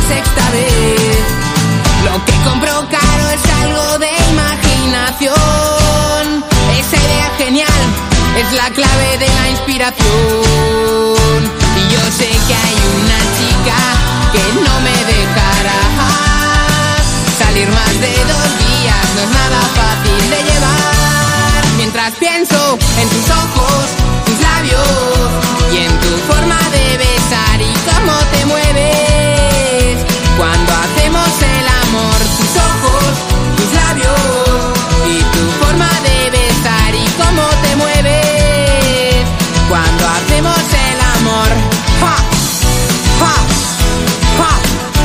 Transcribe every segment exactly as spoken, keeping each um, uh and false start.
sexta vez. Lo que compro caro es algo de imaginación. Esa idea genial es la clave de la inspiración. Y yo sé que hay una chica que no me dejará salir más de dos días, no es nada fácil de llevar. Mientras pienso en tus ojos, tus labios y en tu forma de besar y cómo te mueves cuando hacemos el amor. Tus ojos, tus labios y tu forma de besar y cómo te mueves cuando hacemos el amor. ¡Ja! ¡Ja! ¡Ja!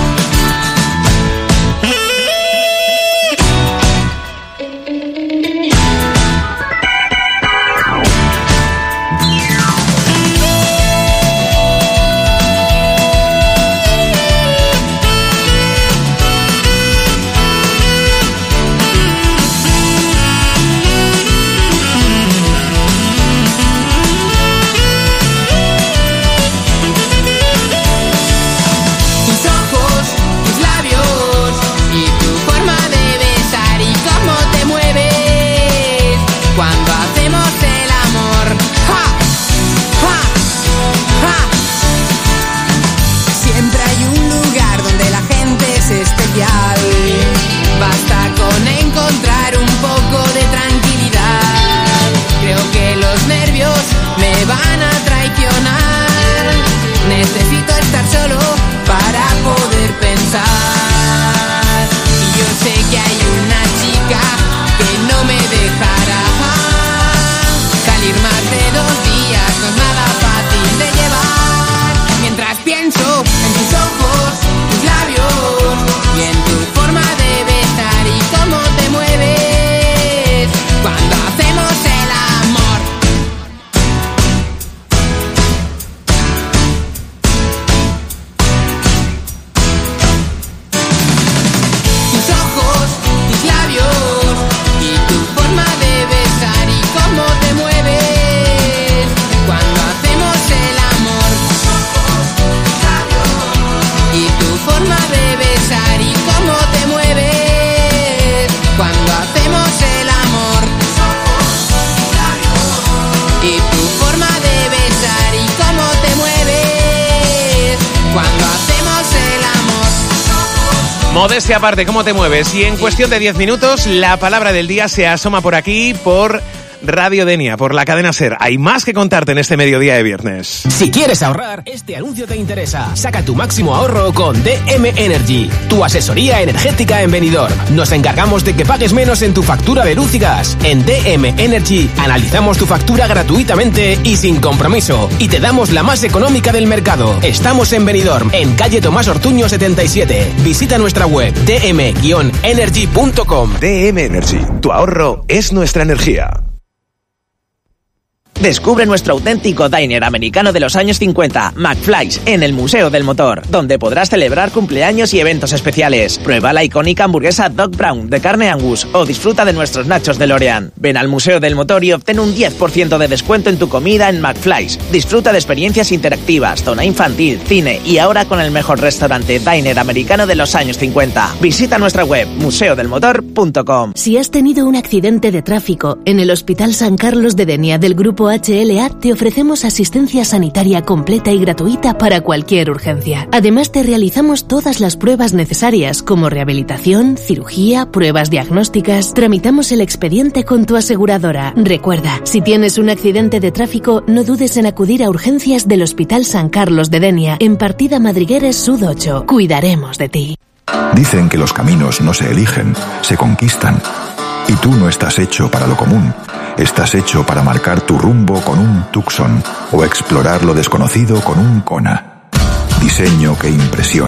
Basta con encontrar un poco de tranquilidad. Creo que los nervios me van a traicionar. Necesito estar solo para poder pensar. Y yo sé que hay una chica que no me dejará salir más de dos días, no es nada fácil de llevar. Mientras pienso en tus ojos, tus labios y en tu forma de besar y cómo te mueves cuando hacemos el amor. Tus ojos, tus labios y tu forma de besar y cómo te mueves cuando hacemos el amor. Y tu forma de besar y cómo te mueves cuando hacemos el amor. Y tu forma de besar y cómo te mueves cuando hacemos el amor. Modestia aparte, ¿cómo te mueves? Y en cuestión de diez minutos, la palabra del día se asoma por aquí, por Radio Denia, por la cadena SER. Hay más que contarte en este mediodía de viernes. Si quieres ahorrar, este anuncio te interesa. Saca tu máximo ahorro con D M Energy, tu asesoría energética en Benidorm. Nos encargamos de que pagues menos en tu factura de luz y gas. En D M Energy analizamos tu factura gratuitamente y sin compromiso. Y te damos la más económica del mercado. Estamos en Benidorm, en calle Tomás Ortuño setenta y siete. Visita nuestra web d m energy punto com. D M Energy, tu ahorro es nuestra energía. Descubre nuestro auténtico diner americano de los años cincuenta, McFly's, en el Museo del Motor, donde podrás celebrar cumpleaños y eventos especiales. Prueba la icónica hamburguesa Doc Brown de carne Angus o disfruta de nuestros nachos de L'Oreal. Ven al Museo del Motor y obtén un diez por ciento de descuento en tu comida en McFly's. Disfruta de experiencias interactivas, zona infantil, cine y ahora con el mejor restaurante diner americano de los años cincuenta. Visita nuestra web museo del motor punto com. Si has tenido un accidente de tráfico, en el Hospital San Carlos de Denia del Grupo H L A te ofrecemos asistencia sanitaria completa y gratuita para cualquier urgencia. Además te realizamos todas las pruebas necesarias como rehabilitación, cirugía, pruebas diagnósticas. Tramitamos el expediente con tu aseguradora. Recuerda, si tienes un accidente de tráfico, no dudes en acudir a urgencias del Hospital San Carlos de Denia en Partida Madrigueres Sud ocho. Cuidaremos de ti. Dicen que los caminos no se eligen, se conquistan. Y tú no estás hecho para lo común. Estás hecho para marcar tu rumbo con un Tucson o explorar lo desconocido con un Kona. Diseño que impresiona.